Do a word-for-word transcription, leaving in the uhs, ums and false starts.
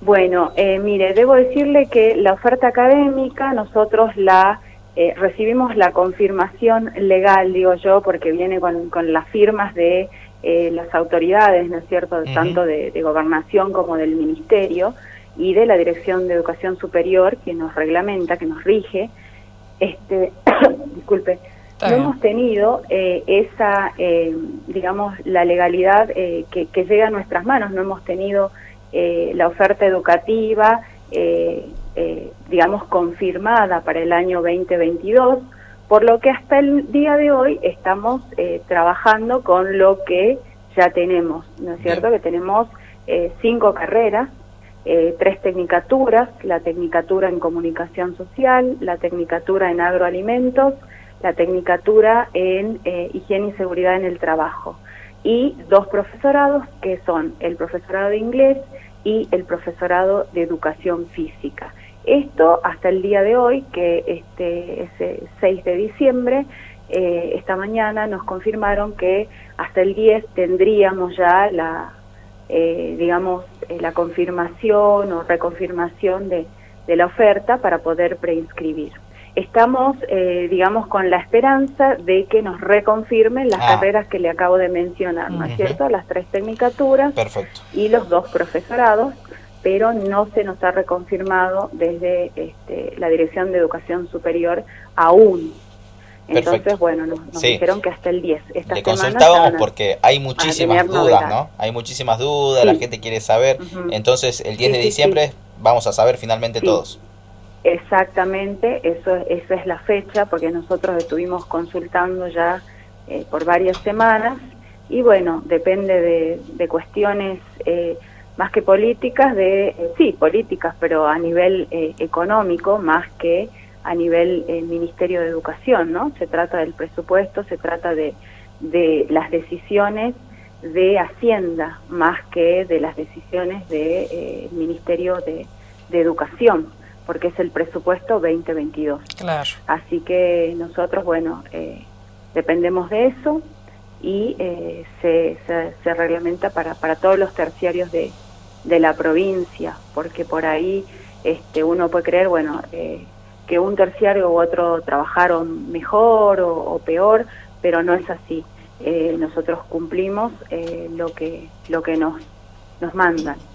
Bueno, eh, mire, debo decirle que la oferta académica nosotros la eh, recibimos la confirmación legal, digo yo, porque viene con, con las firmas de eh, las autoridades, ¿no es cierto?, Uh-huh. tanto de, de gobernación como del ministerio y de la Dirección de Educación Superior, que nos reglamenta, que nos rige. Este, disculpe, Está no bien. hemos tenido eh, esa, eh, digamos, la legalidad eh, que, que llega a nuestras manos, no hemos tenido eh, la oferta educativa, eh, eh, digamos, confirmada para el año veinte veintidós, por lo que hasta el día de hoy estamos eh, trabajando con lo que ya tenemos, ¿no es cierto? Bien. Que tenemos eh, cinco carreras, Eh, tres tecnicaturas, la tecnicatura en comunicación social, la tecnicatura en agroalimentos, la tecnicatura en eh, higiene y seguridad en el trabajo, y dos profesorados que son el profesorado de inglés y el profesorado de educación física. Esto hasta el día de hoy, que este ese seis de diciembre, eh, esta mañana nos confirmaron que hasta el diez tendríamos ya la Eh, digamos, eh, la confirmación o reconfirmación de, de la oferta para poder preinscribir. Estamos, eh, digamos, con la esperanza de que nos reconfirmen las Ah. carreras que le acabo de mencionar, ¿no es Uh-huh. cierto? Las tres tecnicaturas. Perfecto. Y los dos profesorados, pero no se nos ha reconfirmado desde este, la Dirección de Educación Superior aún. Entonces, Perfecto. bueno, nos, nos Sí. dijeron que hasta el diez. Esta Le semana consultábamos a, porque hay muchísimas tener dudas, novedades. ¿no? Hay muchísimas dudas, Sí. la gente quiere saber. Uh-huh. Entonces, el diez Sí, de sí, diciembre sí. vamos a saber finalmente Sí. todos. Exactamente, eso, esa es la fecha, porque nosotros estuvimos consultando ya eh, por varias semanas, y bueno, depende de, de cuestiones eh, más que políticas, de eh, sí, políticas, pero a nivel eh, económico, más que a nivel eh, Ministerio de Educación, ¿no? Se trata del presupuesto, se trata de, de las decisiones de Hacienda, más que de las decisiones del de, eh, Ministerio de, de Educación, porque es el presupuesto veinte veintidós. Claro. Así que nosotros, bueno, eh, dependemos de eso, y eh, se, se, se reglamenta para, para todos los terciarios de, de la provincia, porque por ahí este, uno puede creer, bueno, eh, que un terciario u otro trabajaron mejor o, o peor, pero no es así. Eh, nosotros cumplimos eh, lo que lo que nos nos mandan.